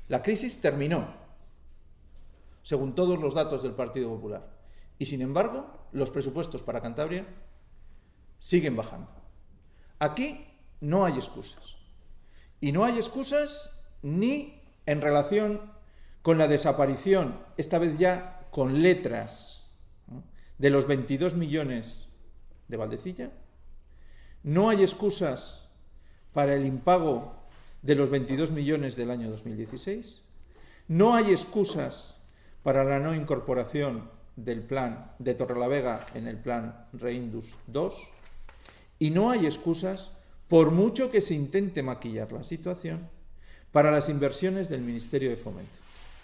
La crisis terminó, según todos los datos del Partido Popular. Y, sin embargo, los presupuestos para Cantabria siguen bajando. Aquí no hay excusas. Y no hay excusas ni en relación con la desaparición, esta vez ya con letras, ¿no?, de los 22 millones de Valdecilla. No hay excusas para el impago de los 22 millones del año 2016. No hay excusas para la no incorporación del plan de Torrelavega en el plan Reindus 2. Y no hay excusas, por mucho que se intente maquillar la situación, para las inversiones del Ministerio de Fomento.